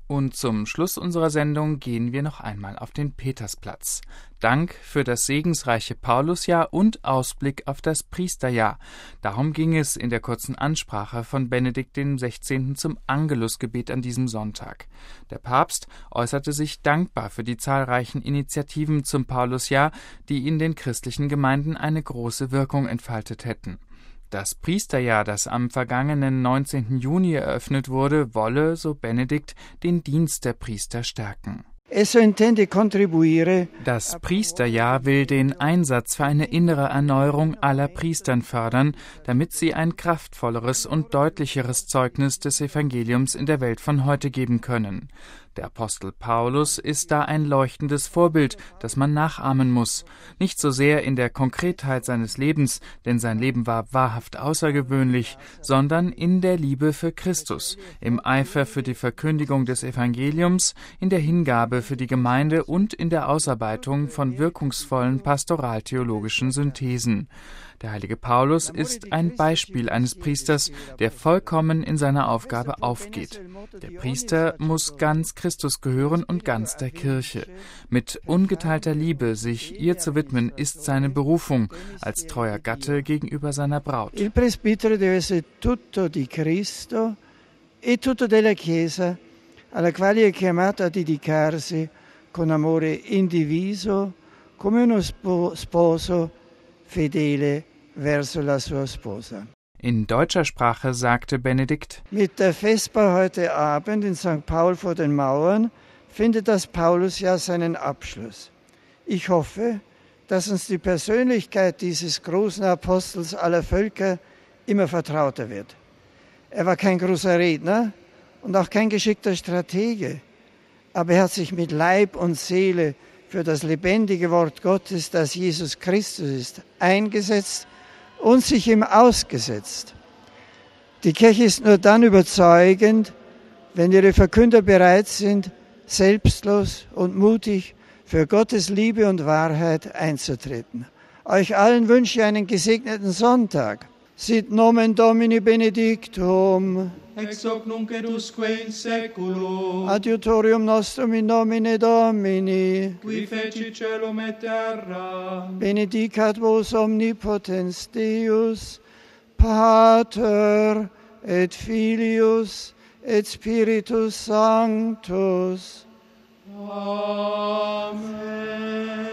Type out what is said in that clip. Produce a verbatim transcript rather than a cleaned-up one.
Und zum Schluss unserer Sendung gehen wir noch einmal auf den Petersplatz. Dank für das segensreiche Paulusjahr und Ausblick auf das Priesterjahr. Darum ging es in der kurzen Ansprache von Benedikt dem Sechzehnten zum Angelusgebet an diesem Sonntag. Der Papst äußerte sich dankbar für die zahlreichen Initiativen zum Paulusjahr, die in den christlichen Gemeinden eine große Wirkung entfaltet hätten. Das Priesterjahr, das am vergangenen neunzehnten Juni eröffnet wurde, wolle, so Benedikt, den Dienst der Priester stärken. Das Priesterjahr will den Einsatz für eine innere Erneuerung aller Priestern fördern, damit sie ein kraftvolleres und deutlicheres Zeugnis des Evangeliums in der Welt von heute geben können. Der Apostel Paulus ist da ein leuchtendes Vorbild, das man nachahmen muss. Nicht so sehr in der Konkretheit seines Lebens, denn sein Leben war wahrhaft außergewöhnlich, sondern in der Liebe für Christus, im Eifer für die Verkündigung des Evangeliums, in der Hingabe für die Gemeinde und in der Ausarbeitung von wirkungsvollen pastoraltheologischen Synthesen. Der heilige Paulus ist ein Beispiel eines Priesters, der vollkommen in seiner Aufgabe aufgeht. Der Priester muss ganz Christus gehören und ganz der Kirche. Mit ungeteilter Liebe sich ihr zu widmen, ist seine Berufung als treuer Gatte gegenüber seiner Braut. Il presbitero deve essere tutto di Cristo e tutto della Chiesa, alla quale è chiamato a dedicarsi con amore indiviso, come uno sposo fedele verso la sua sposa. In deutscher Sprache sagte Benedikt: Mit der Vesper heute Abend in Sankt Paul vor den Mauern findet das Paulusjahr seinen Abschluss. Ich hoffe, dass uns die Persönlichkeit dieses großen Apostels aller Völker immer vertrauter wird. Er war kein großer Redner und auch kein geschickter Stratege, aber er hat sich mit Leib und Seele für das lebendige Wort Gottes, das Jesus Christus ist, eingesetzt und sich ihm ausgesetzt. Die Kirche ist nur dann überzeugend, wenn ihre Verkünder bereit sind, selbstlos und mutig für Gottes Liebe und Wahrheit einzutreten. Euch allen wünsche ich einen gesegneten Sonntag. Sit nomen Domini benedictum. Ex hoc nunc et usque in saeculum. Adiutorium nostrum in nomine Domini. Qui feci caelum et terra. Benedicat vos omnipotens Deus, Pater et Filius et Spiritus Sanctus. Amen.